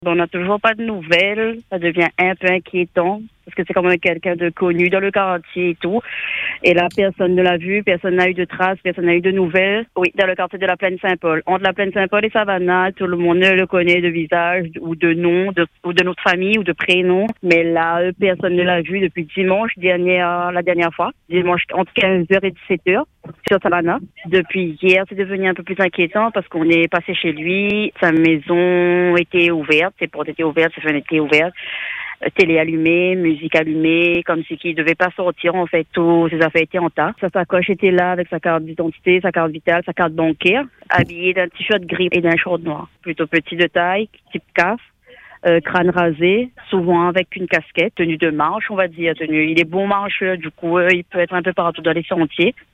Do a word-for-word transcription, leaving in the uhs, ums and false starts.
On n'a toujours pas de nouvelles. Ça devient un peu inquiétant parce que c'est quand même quelqu'un de connu dans le quartier et tout. Et là, personne ne l'a vu, personne n'a eu de traces, personne n'a eu de nouvelles. Oui, dans le quartier de la Plaine Saint-Paul. Entre la Plaine Saint-Paul et Savannah, tout le monde le connaît de visage ou de nom, de, ou de notre famille ou de prénom. Mais là, euh, personne ne l'a vu depuis dimanche dernière, la dernière fois. Dimanche entre quinze heures et dix-sept heures sur Savannah. Depuis hier, c'est devenu un peu plus inquiétant parce qu'on est passé chez lui. Sa maison était ouverte, ses portes étaient ouvertes, ses fenêtres étaient ouvertes. Télé allumée, musique allumée, comme si qu'il devait pas sortir, en fait, tous ses affaires étaient en tas. Sa sacoche était là avec sa carte d'identité, sa carte vitale, sa carte bancaire, habillé d'un t-shirt gris et d'un short noir. Plutôt petit de taille, type caf, euh, crâne rasé, souvent avec une casquette, tenue de marche, on va dire, tenue. Il est bon marcheur, du coup, euh, il peut être un peu partout dans les sentiers.